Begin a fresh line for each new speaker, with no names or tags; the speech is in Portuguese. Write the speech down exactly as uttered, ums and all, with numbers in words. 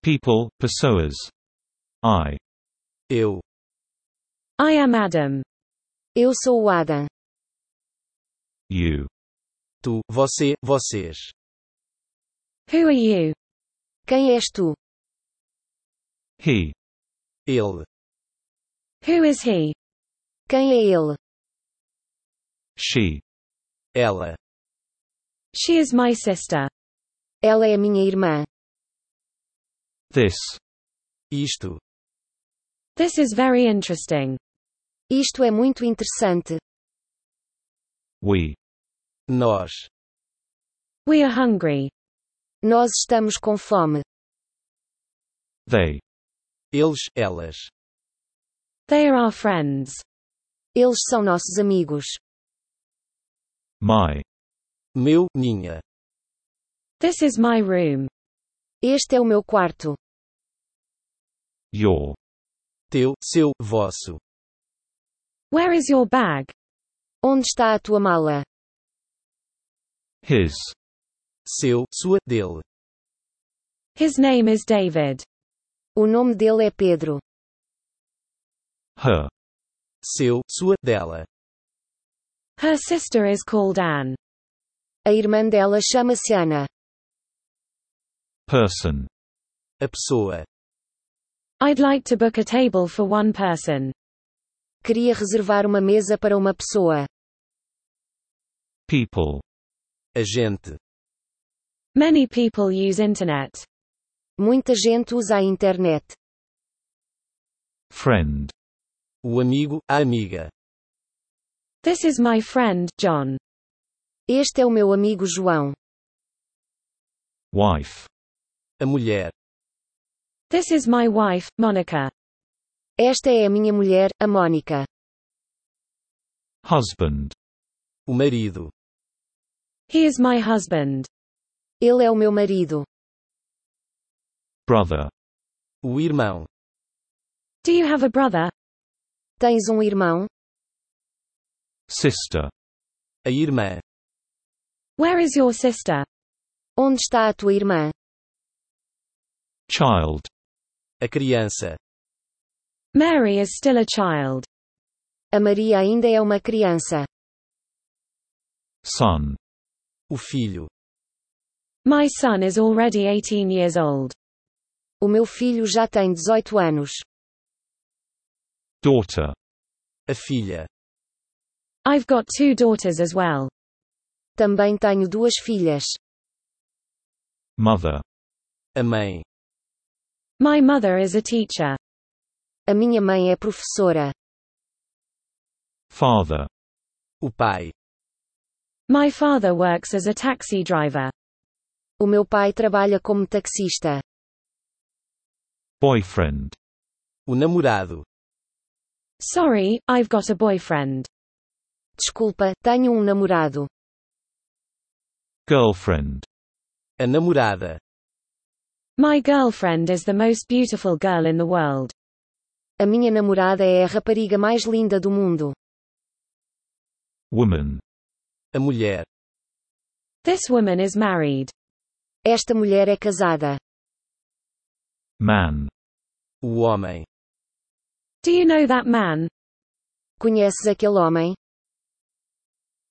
People, pessoas. I.
Eu.
I am Adam.
Eu sou o Adam.
You.
Tu, você, vocês.
Who are you?
Quem és tu?
He.
Ele.
Who is he?
Quem é ele?
She.
Ela.
She is my sister.
Ela é minha irmã.
This.
Isto.
This is very interesting.
Isto é muito interessante.
We.
Nós.
We are hungry.
Nós estamos com fome.
They.
Eles, elas.
They are our friends.
Eles são nossos amigos.
My.
Meu, minha.
This is my room.
Este é o meu quarto.
Your.
Teu, seu, vosso.
Where is your bag?
Onde está a tua mala?
His.
Seu, sua, dele.
His name is David.
O nome dele é Pedro.
Her.
Seu, sua, dela.
Her sister is called Anne.
A irmã dela chama-se Ana.
Person.
A pessoa.
I'd like to book a table for one person.
Queria reservar uma mesa para uma pessoa.
People.
A gente.
Many people use internet.
Muita gente usa a internet.
Friend.
O amigo, a amiga.
This is my friend, John.
Este é o meu amigo João.
Wife.
A mulher.
This is my wife, Monica.
Esta é a minha mulher, a Mônica.
Husband.
O marido.
He is my husband.
Ele é o meu marido.
Brother.
O irmão.
Do you have a brother?
Tens um irmão?
Sister.
A irmã.
Where is your sister?
Onde está a tua irmã?
Child.
A criança.
Mary is still a child.
A Maria ainda é uma criança.
Son.
O filho.
My son is already eighteen years old.
O meu filho já tem dezoito anos.
Daughter.
A filha.
I've got two daughters as well.
Também tenho duas filhas.
Mother.
A mãe.
My mother is a teacher.
A minha mãe é professora.
Father.
O pai.
My father works as a taxi driver.
O meu pai trabalha como taxista.
Boyfriend.
O namorado.
Sorry, I've got a boyfriend.
Desculpa, tenho um namorado.
Girlfriend.
A namorada.
My girlfriend is the most beautiful girl in the world.
A minha namorada é a rapariga mais linda do mundo.
Woman.
A mulher.
This woman is married.
Esta mulher é casada.
Man.
O homem.
Do you know that man?
Conheces aquele homem?